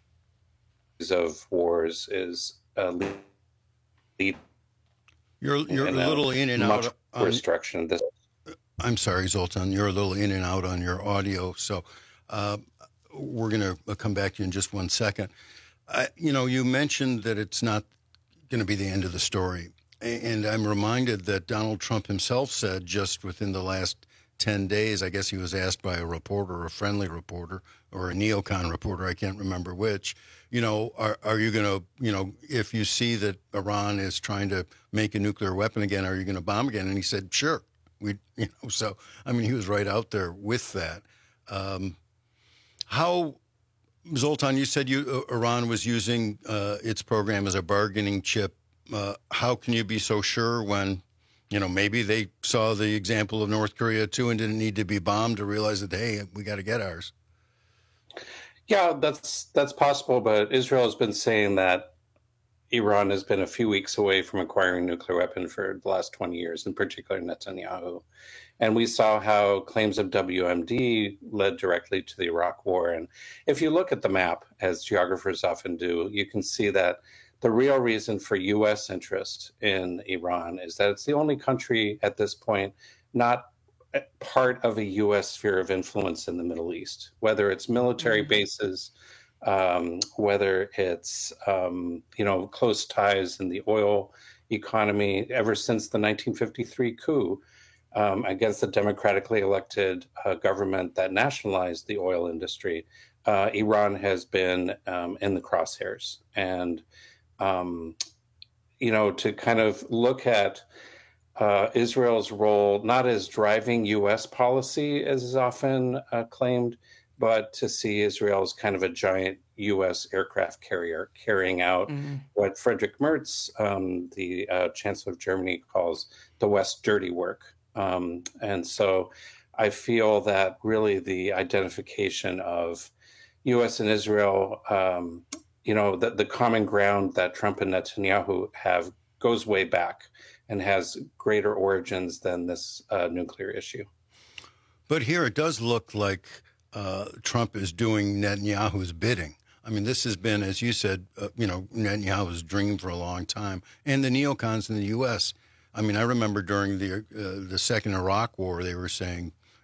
of wars is uh, lead. You're you're a little in and much out on worse direction. This. I'm sorry, Zoltan. You're a little in and out on your audio, so uh, we're going to come back to you in just one second. I, you know, you mentioned that it's not going to be the end of the story, and I'm reminded that Donald Trump himself said just within the last ten days, I guess he was asked by a reporter, a friendly reporter, or a neocon reporter, I can't remember which, you know, are, are you going to, you know, if you see that Iran is trying to make a nuclear weapon again, are you going to bomb again? And he said, sure. We, you know, so I mean, he was right out there with that. Um, how, Zoltan? You said you uh, Iran was using uh, its program as a bargaining chip. Uh, how can you be so sure when, you know, maybe they saw the example of North Korea too and didn't need to be bombed to realize that hey, we got to get ours? Yeah, that's that's possible. But Israel has been saying that Iran has been a few weeks away from acquiring a nuclear weapon for the last twenty years, in particular Netanyahu. And we saw how claims of W M D led directly to the Iraq War. And if you look at the map, as geographers often do, you can see that the real reason for U S interest in Iran is that it's the only country at this point not part of a U S sphere of influence in the Middle East, whether it's military bases, Um, whether it's, um, you know, close ties in the oil economy ever since the nineteen fifty-three coup um, against the democratically elected uh, government that nationalized the oil industry. Uh, Iran has been um, in the crosshairs. And, um, you know, to kind of look at uh, Israel's role, not as driving U S policy, as is often uh, claimed, but to see Israel as kind of a giant U S aircraft carrier carrying out mm-hmm. what Friedrich Merz, um, the uh, Chancellor of Germany, calls the West dirty work. Um, and so I feel that really the identification of U S and Israel, um, you know, the, the common ground that Trump and Netanyahu have goes way back and has greater origins than this uh, nuclear issue. But here it does look like Uh, Trump is doing Netanyahu's bidding. I mean, this has been, as you said, uh, you know, Netanyahu's dream for a long time, and the neocons in the U S. I mean, I remember during the uh, the second Iraq War, they were saying,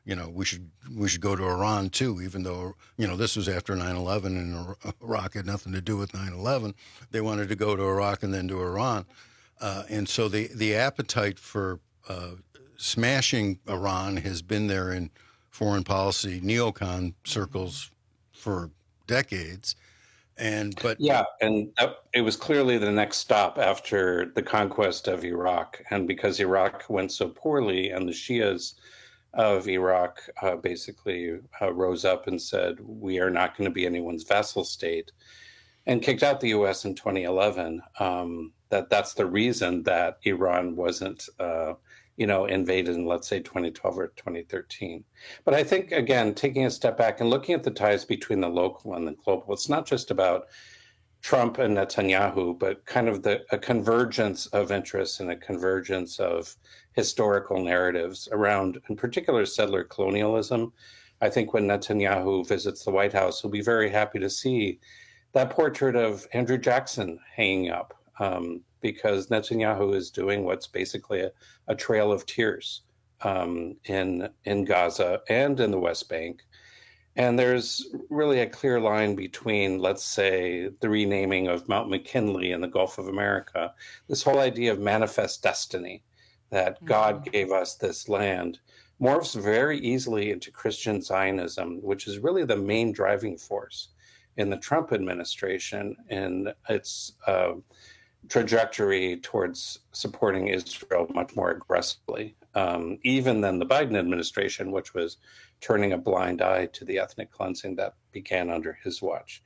you know, we should we should go to Iran too, even though, you know, this was after nine eleven and Iraq had nothing to do with nine eleven. They wanted to go to Iraq and then to Iran. Uh, and so the, the appetite for uh, smashing Iran has been there in foreign policy neocon circles for decades. And but yeah, and that, it was clearly the next stop after the conquest of Iraq. And because Iraq went so poorly and the Shias of Iraq uh, basically uh, rose up and said, we are not going to be anyone's vassal state, and kicked out the U S in twenty eleven, um, that that's the reason that Iran wasn't, uh, you know, invaded in, let's say, twenty twelve or twenty thirteen. But I think, again, taking a step back and looking at the ties between the local and the global, it's not just about Trump and Netanyahu, but kind of the a convergence of interests and a convergence of historical narratives around, in particular, settler colonialism. I think when Netanyahu visits the White House, he'll be very happy to see that portrait of Andrew Jackson hanging up, um, because Netanyahu is doing what's basically a, a trail of tears um, in in Gaza and in the West Bank. And there's really a clear line between, let's say, the renaming of Mount McKinley in the Gulf of America, this whole idea of manifest destiny, that mm-hmm. God gave us this land, morphs very easily into Christian Zionism, which is really the main driving force in the Trump administration and its uh, trajectory towards supporting Israel much more aggressively, um, even than the Biden administration, which was turning a blind eye to the ethnic cleansing that began under his watch.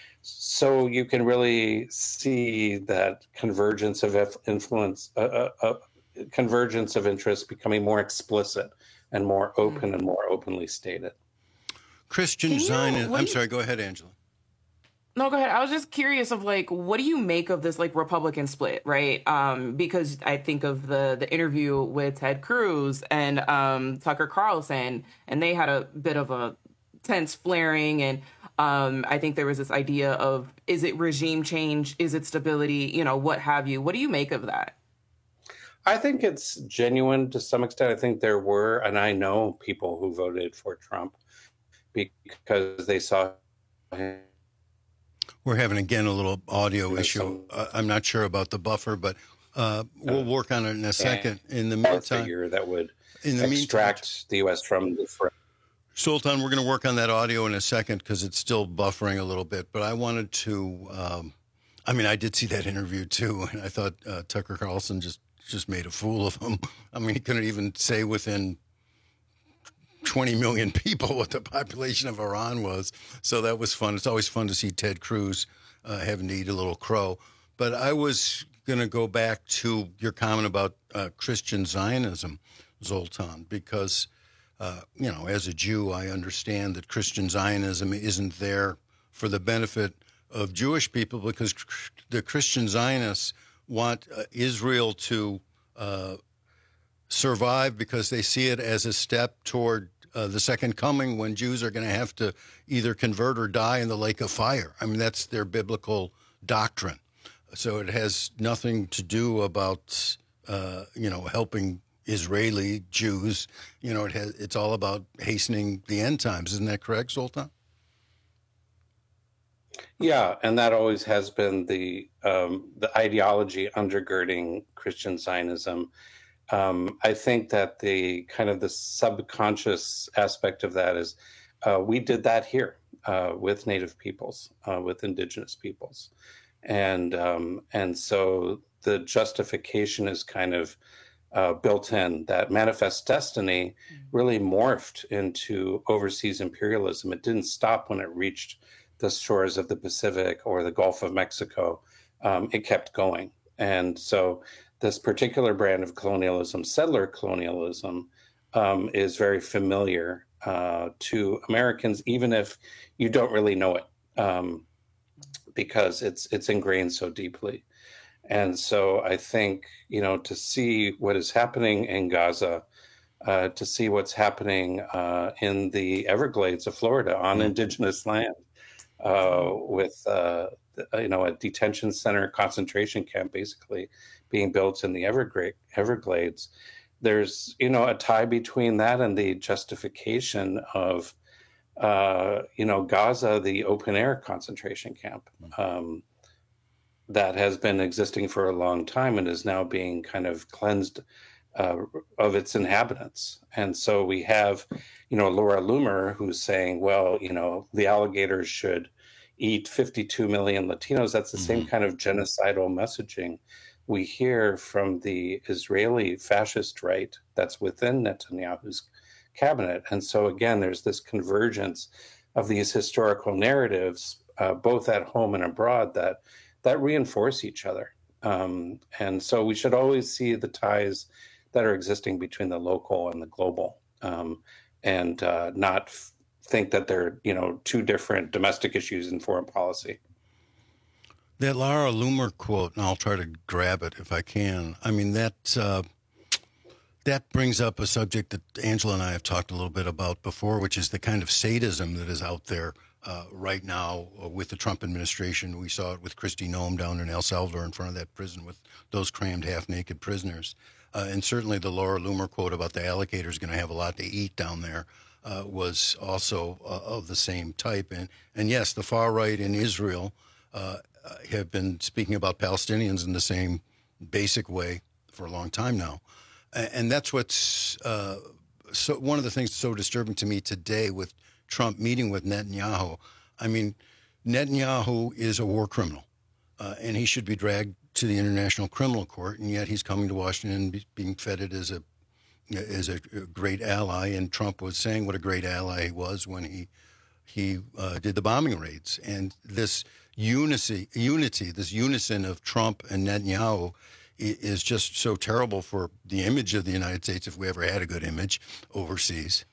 So you can really see that convergence of influence, uh, uh, uh, convergence of interest becoming more explicit and more open mm. and more openly stated. Christian Zionism. I'm sorry, go ahead, Angela. No, go ahead. I was just curious of like, what do you make of this like Republican split, right? Um, because I think of the the interview with Ted Cruz and um, Tucker Carlson, and they had a bit of a tense flaring, and um, I think there was this idea of, is it regime change? Is it stability? You know, what have you? What do you make of that? I think it's genuine to some extent. I think there were, and I know people who voted for Trump because they saw him. We're having, again, a little audio issue. Uh, I'm not sure about the buffer, but uh, we'll work on it in a second. In the meantime, figure that would in the extract meantime, the U S from the front. Sultan, we're going to work on that audio in a second because it's still buffering a little bit. But I wanted to, um, I mean, I did see that interview too, and I thought uh, Tucker Carlson just, just made a fool of him. I mean, he couldn't even say within twenty million people what the population of Iran was. So that was fun. It's always fun to see Ted Cruz uh, having to eat a little crow. But I was going to go back to your comment about uh, Christian Zionism, Zoltan, because, uh, you know, as a Jew, I understand that Christian Zionism isn't there for the benefit of Jewish people because the Christian Zionists want uh, Israel to uh, survive because they see it as a step toward uh, the second coming when Jews are going to have to either convert or die in the lake of fire. I mean, that's their biblical doctrine. So it has nothing to do about, uh, you know, helping Israeli Jews. You know, it has, it's all about hastening the end times. Isn't that correct, Zoltan? Yeah, and that always has been the um, the ideology undergirding Christian Zionism. Um, I think that the kind of the subconscious aspect of that is uh, we did that here uh, with Native peoples, uh, with Indigenous peoples, and um, and so the justification is kind of uh, built in. That manifest destiny really morphed into overseas imperialism. It didn't stop when it reached the shores of the Pacific or the Gulf of Mexico. Um, it kept going, and so this particular brand of colonialism, settler colonialism, um, is very familiar uh, to Americans, even if you don't really know it, um, because it's it's ingrained so deeply. And so I think, you know, to see what is happening in Gaza, uh, to see what's happening uh, in the Everglades of Florida on mm-hmm. indigenous land, uh, with, uh, you know, a detention center, concentration camp, basically, being built in the Everglades, there's, you know, a tie between that and the justification of, uh, you know, Gaza, the open air concentration camp um, that has been existing for a long time and is now being kind of cleansed uh, of its inhabitants. And so we have, you know, Laura Loomer who's saying, well, you know, the alligators should eat fifty-two million Latinos. That's the mm-hmm. same kind of genocidal messaging we hear from the Israeli fascist right that's within Netanyahu's cabinet. And so again, there's this convergence of these historical narratives, uh, both at home and abroad, that that reinforce each other. Um, and so we should always see the ties that are existing between the local and the global, um, and uh, not f- think that they're, you know, two different domestic issues in foreign policy. That Laura Loomer quote, and I'll try to grab it if I can. I mean, that uh, that brings up a subject that Angela and I have talked a little bit about before, which is the kind of sadism that is out there uh, right now with the Trump administration. We saw it with Kristi Noem down in El Salvador in front of that prison with those crammed half-naked prisoners. Uh, and certainly the Laura Loomer quote about the alligators going to have a lot to eat down there uh, was also uh, of the same type. And, and yes, the far right in Israel uh, have been speaking about Palestinians in the same basic way for a long time now. And that's what's uh, so one of the things that's so disturbing to me today with Trump meeting with Netanyahu. I mean, Netanyahu is a war criminal, uh, and he should be dragged to the International Criminal Court, and yet he's coming to Washington be, being feted as a as a great ally. And Trump was saying what a great ally he was when he he uh, did the bombing raids. And this unity, unity, this unison of Trump and Netanyahu is just so terrible for the image of the United States, if we ever had a good image overseas.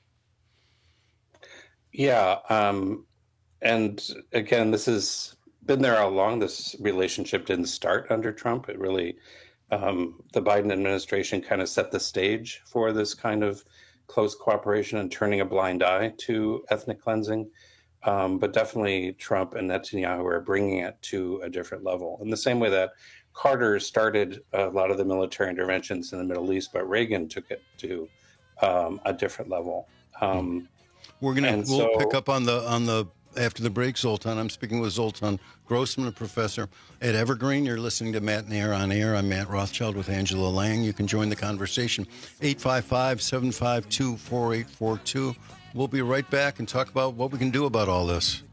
Yeah. Um, and again, this has been there all along. This relationship didn't start under Trump. It really, um, the Biden administration kind of set the stage for this kind of close cooperation and turning a blind eye to ethnic cleansing. Um, but definitely Trump and Netanyahu are bringing it to a different level in the same way that Carter started a lot of the military interventions in the Middle East, but Reagan took it to um, a different level. Um, We're gonna we'll so, pick up on the on the after the break, Zoltan. I'm speaking with Zoltan Grossman, a professor at Evergreen. You're listening to Matt and Air on Air. I'm Matt Rothschild with Angela Lang. You can join the conversation eight five five, seven five two, four eight four two. We'll be right back and talk about what we can do about all this.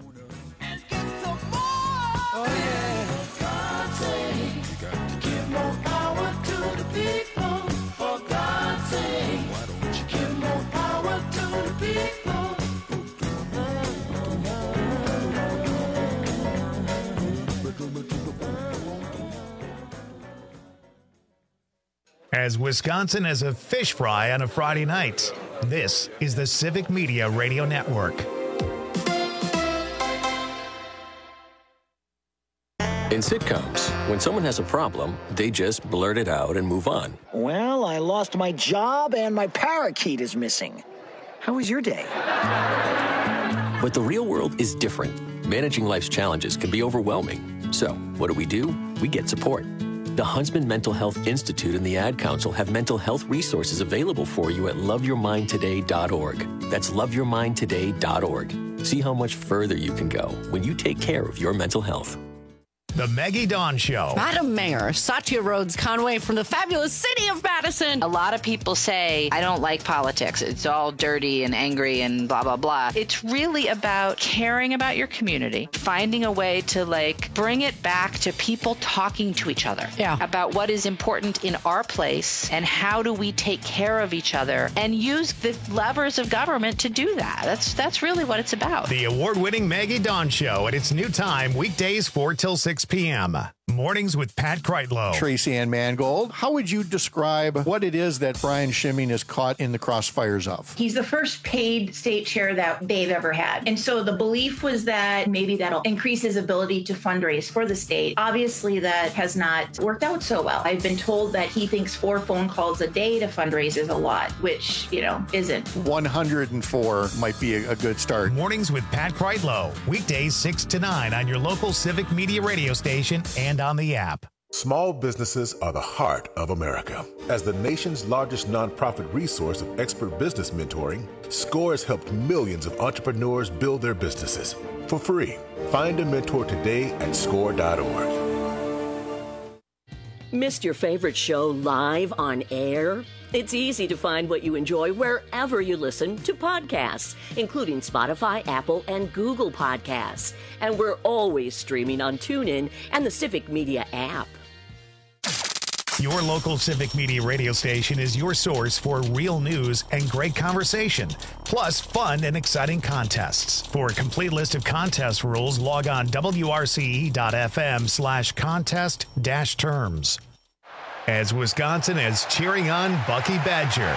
As Wisconsin as a fish fry on a Friday night, this is the Civic Media Radio Network. In sitcoms, when someone has a problem, they just blurt it out and move on. Well, I lost my job and my parakeet is missing. How was your day? But the real world is different. Managing life's challenges can be overwhelming. So, what do we do? We get support. The Huntsman Mental Health Institute and the Ad Council have mental health resources available for you at love your mind today dot org. That's love your mind today dot org. See how much further you can go when you take care of your mental health. The Maggie Dawn Show. Madam Mayor, Satya Rhodes Conway from the fabulous city of Madison. A lot of people say, I don't like politics. It's all dirty and angry and blah, blah, blah. It's really about caring about your community, finding a way to, like, bring it back to people talking to each other. Yeah. About what is important in our place and how do we take care of each other and use the levers of government to do that. That's, that's really what it's about. The award-winning Maggie Dawn Show at its new time, weekdays four till six p.m. Mornings with Pat Kreitlow. Tracy Ann Mangold, how would you describe what it is that Brian Schimming is caught in the crossfires of? He's the first paid state chair that they've ever had. And so the belief was that maybe that'll increase his ability to fundraise for the state. Obviously, that has not worked out so well. I've been told that he thinks four phone calls a day to fundraise is a lot, which, you know, isn't. one hundred four might be a, a good start. Mornings with Pat Kreitlow. Weekdays six to nine on your local Civic Media radio station and on the app. Small businesses are the heart of America. As the nation's largest nonprofit resource of expert business mentoring, SCORE has helped millions of entrepreneurs build their businesses for free. Find a mentor today at score dot org. Missed your favorite show live on air? It's easy to find what you enjoy wherever you listen to podcasts, including Spotify, Apple, and Google Podcasts. And we're always streaming on TuneIn and the Civic Media app. Your local Civic Media radio station is your source for real news and great conversation, plus fun and exciting contests. For a complete list of contest rules, log on W R C E dot F M slash contest dash terms. As Wisconsin is cheering on Bucky Badger.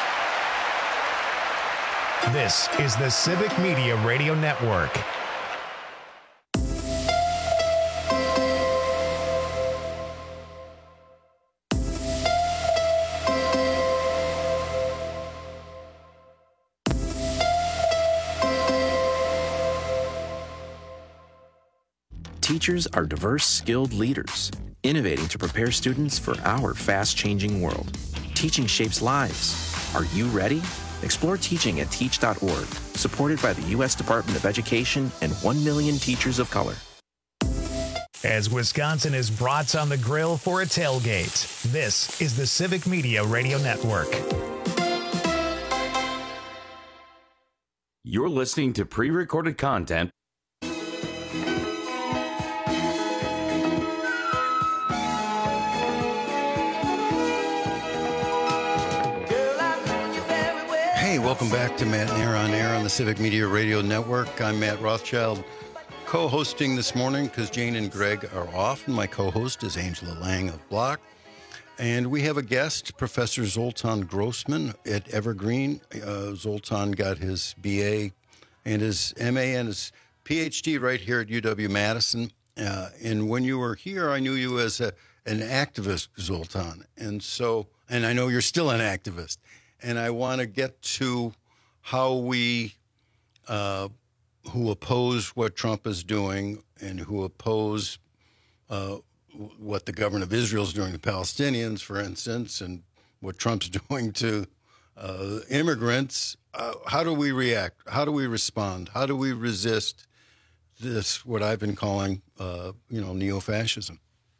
This is the Civic Media Radio Network. Teachers are diverse, skilled leaders, innovating to prepare students for our fast-changing world. Teaching shapes lives. Are you ready? Explore teaching at teach dot org, supported by the U S Department of Education and one million teachers of color. As Wisconsin is brats on the grill for a tailgate, this is the Civic Media Radio Network. You're listening to pre-recorded content. Hey, welcome back to Matt and Air on Air on the Civic Media Radio Network. I'm Matt Rothschild, co-hosting this morning because Jane and Greg are off, and my co-host is Angela Lang of Block. And we have a guest, Professor Zoltan Grossman at Evergreen. Uh, Zoltan got his B A and his M A and his P H D right here at U W-Madison. Uh, and when you were here, I knew you as a, an activist, Zoltan. And so, and I know you're still an activist. And I want to get to how we, uh, who oppose what Trump is doing and who oppose uh, what the government of Israel is doing to Palestinians, for instance, and what Trump's doing to uh, immigrants. Uh, how do we react? How do we respond? How do we resist this, what I've been calling, uh, you know, neo-fascism?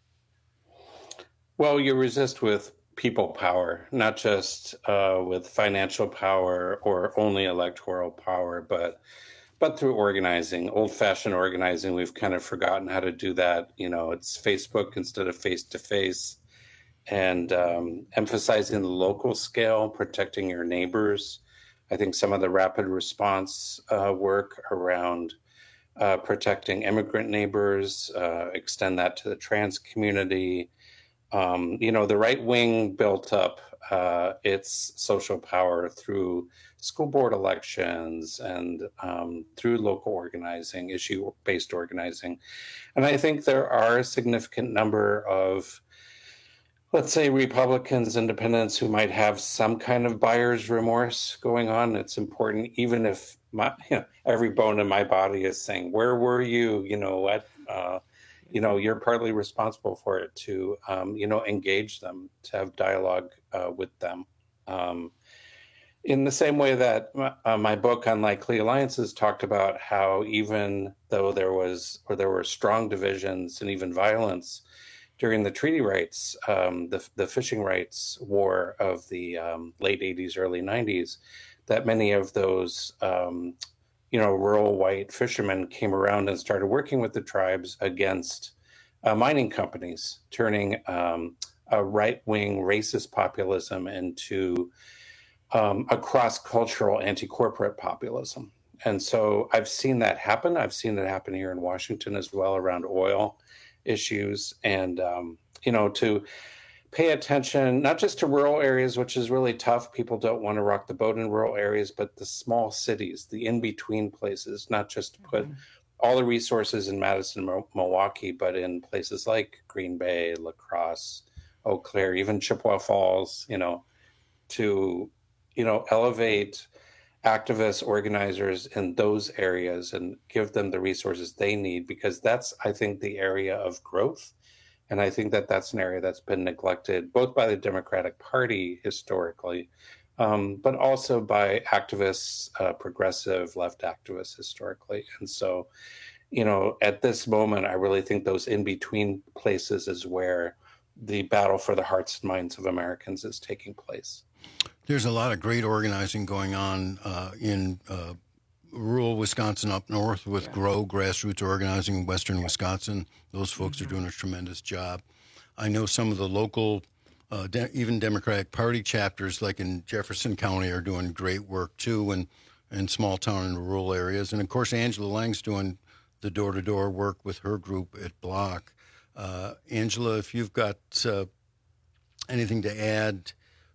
Well, you resist with people power, not just uh, with financial power or only electoral power, but but through organizing, old-fashioned organizing. We've kind of forgotten how to do that. You know, it's Facebook instead of face-to-face, and um, emphasizing the local scale, protecting your neighbors. I think some of the rapid response uh, work around uh, protecting immigrant neighbors, uh, extend that to the trans community. Um, you know, the right wing built up uh, its social power through school board elections and um, through local organizing, issue-based organizing. And I think there are a significant number of, let's say, Republicans, independents who might have some kind of buyer's remorse going on. It's important, even if my, you know, every bone in my body is saying, where were you? You know, what? Uh, you know, you're partly responsible for it, to, um, you know, engage them, to have dialogue uh, with them. Um, in the same way that my, uh, my book, Unlikely Alliances, talked about how even though there was, or there were strong divisions and even violence during the treaty rights, um, the, the fishing rights war of the um, late eighties, early nineties, that many of those um, you know, rural white fishermen came around and started working with the tribes against uh, mining companies, turning um, a right-wing racist populism into um, a cross-cultural anti-corporate populism. And so I've seen that happen. I've seen it happen here in Washington as well around oil issues. And, um, you know, to pay attention, not just to rural areas, which is really tough. People don't want to rock the boat in rural areas, but the small cities, the in-between places, not just to put mm-hmm. all the resources in Madison and Milwaukee, but in places like Green Bay, La Crosse, Eau Claire, even Chippewa Falls, you know, to, you know, elevate activists, organizers in those areas and give them the resources they need, because that's, I think, the area of growth And I think that that's an area that's been neglected both by the Democratic Party historically, um, but also by activists, uh, progressive left activists historically. And so, you know, at this moment, I really think those in-between places is where the battle for the hearts and minds of Americans is taking place. There's a lot of great organizing going on uh, in uh, rural Wisconsin up north with yeah. GROW, grassroots organizing in western Wisconsin. Those folks mm-hmm. are doing a tremendous job. I know some of the local, uh, de- even Democratic Party chapters, like in Jefferson County, are doing great work too, and in small town and rural areas. And of course, Angela Lang's doing the door-to-door work with her group at Block. Uh, Angela, if you've got uh, anything to add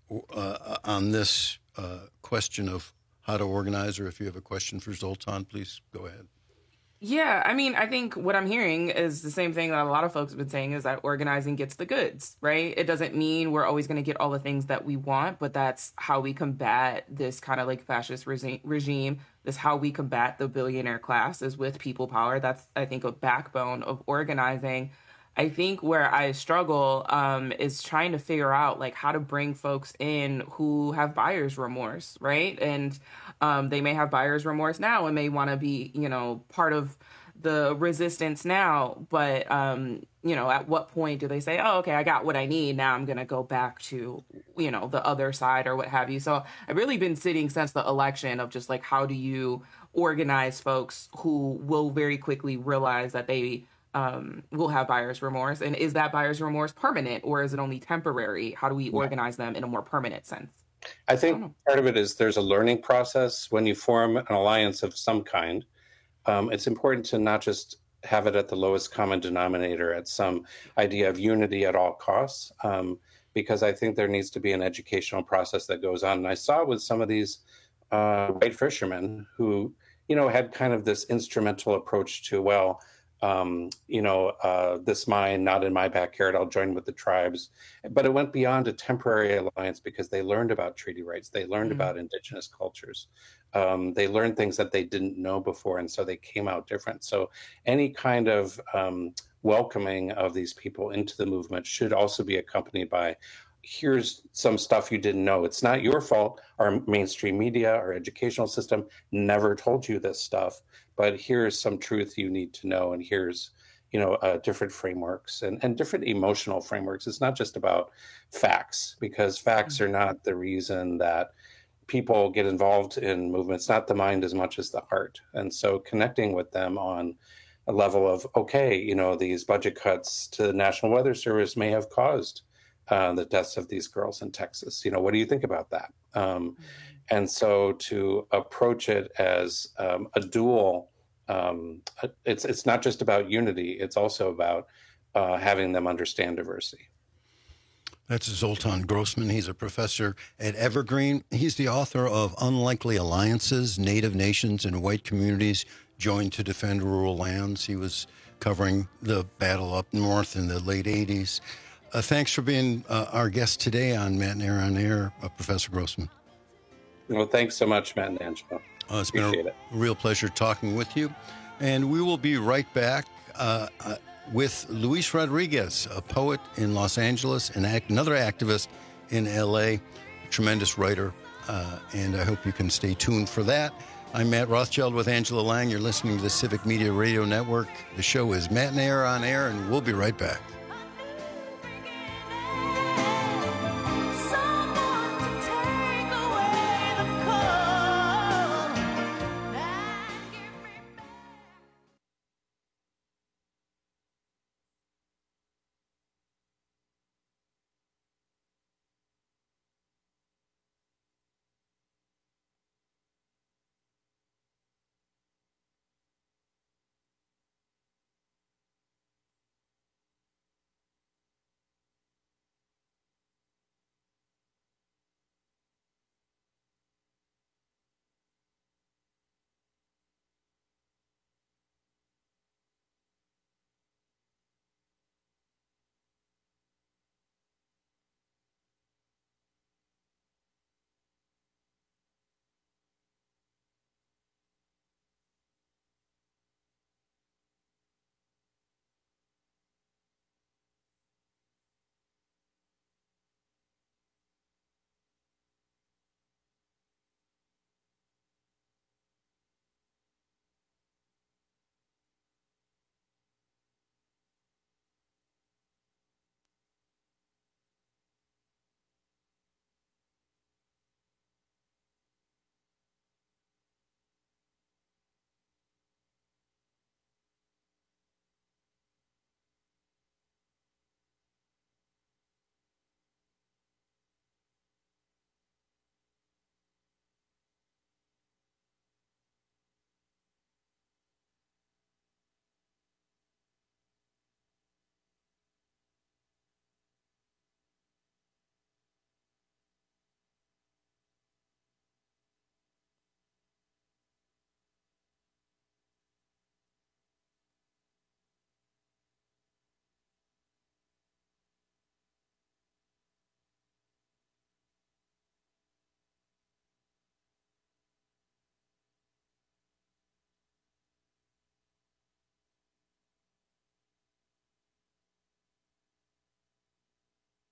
uh, on this uh, question of how to organize, or if you have a question for Zoltan, please go ahead. Yeah, I mean, I think what I'm hearing is the same thing that a lot of folks have been saying, is that organizing gets the goods, right? It doesn't mean we're always going to get all the things that we want, but that's how we combat this kind of like fascist regi- regime. This how we combat the billionaire class is with people power. That's, I think, a backbone of organizing. I think where I struggle um, is trying to figure out like how to bring folks in who have buyer's remorse, right? And um, they may have buyer's remorse now and may want to be, you know, part of the resistance now. But, um, you know, at what point do they say, oh, okay, I got what I need. Now I'm going to go back to, you know, the other side or what have you. So I've really been sitting since the election of just like, how do you organize folks who will very quickly realize that they um, will have buyer's remorse? And is that buyer's remorse permanent, or is it only temporary? How do we organize them in a more permanent sense? I think I part of it is there's a learning process when you form an alliance of some kind. Um, it's important to not just have it at the lowest common denominator, at some idea of unity at all costs, um, because I think there needs to be an educational process that goes on. And I saw with some of these uh, white fishermen who, you know, had kind of this instrumental approach to, well, um, you know, uh, this mine, not in my backyard, I'll join with the tribes. But it went beyond a temporary alliance because they learned about treaty rights. They learned mm-hmm. about indigenous cultures. Um, they learned things that they didn't know before. And so they came out different. So any kind of um, welcoming of these people into the movement should also be accompanied by, here's some stuff you didn't know. It's not your fault. Our mainstream media, our educational system never told you this stuff, but here's some truth you need to know. And here's, you know, uh, different frameworks and, and different emotional frameworks. It's not just about facts, because facts are not the reason that people get involved in movements, not the mind as much as the heart. And so connecting with them on a level of, okay, you know, these budget cuts to the National Weather Service may have caused Uh, the deaths of these girls in Texas. You know, what do you think about that? Um, and so to approach it as um, a dual, um, it's it's not just about unity, it's also about uh, having them understand diversity. That's Zoltan Grossman. He's a professor at Evergreen. He's the author of Unlikely Alliances, Native Nations and White Communities Joined to Defend Rural Lands. He was covering the battle up north in the late eighties. Uh, thanks for being uh, our guest today on Matt and Air on Air, uh, Professor Grossman. Well, thanks so much, Matt and Angela. Uh, it's Appreciate been a it. real pleasure talking with you. And we will be right back uh, uh, with Luis Rodriguez, a poet in Los Angeles, and act- another activist in L A, a tremendous writer. Uh, and I hope you can stay tuned for that. I'm Matt Rothschild with Angela Lang. You're listening to the Civic Media Radio Network. The show is Matt and Air on Air, and we'll be right back.